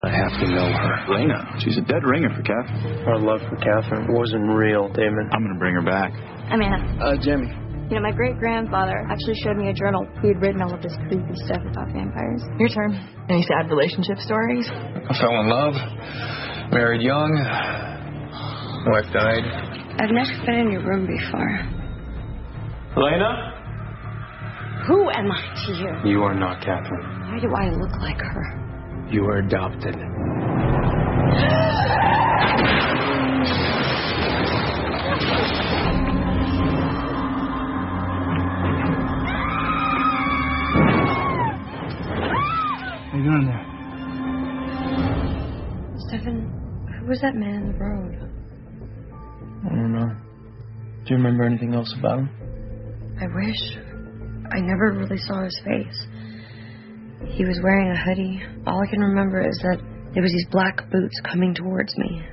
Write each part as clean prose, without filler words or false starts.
I have to know her. Elena, she's a dead ringer for Catherine. Our love for Catherine wasn't real, Damon. I'm going to bring her back. Amanda. Jamie. You know, my great-grandfather actually showed me a journal. He had written all of this creepy stuff about vampires. Your turn. Any sad relationship stories? I fell in love, married young, wife died. I've never been in your room before. Elena? Who am I to you? You are not Catherine. Why do I look like her? You are adopted. What are you doing there? Stefan, who was that man in the road? I don't know. Do you remember anything else about him? I wish. I never really saw his face. He was wearing a hoodie. All I can remember is that there was these black boots coming towards me.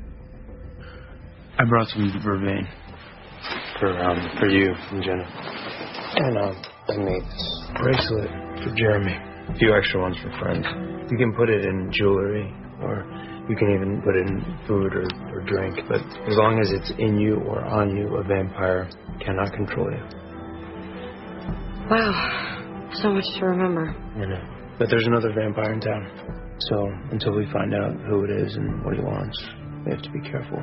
I brought some vervain for you and Jenna. And I made this bracelet for Jeremy. A few extra ones for friends. You can put it in jewelry, or you can even put it in food or drink. But as long as it's in you or on you, a vampire cannot control you. Wow. So much to remember. I know. But there's another vampire in town. So until we find out who it is and what he wants, we have to be careful.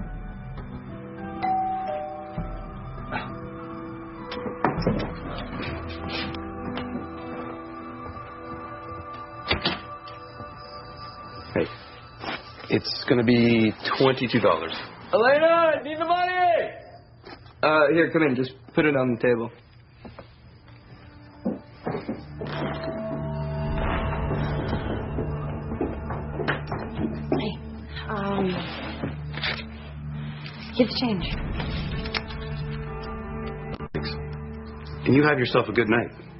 Hey, it's going to be $22. Elena, need the money! Here, come in. Just put it on the table. Give the change. And you have yourself a good night.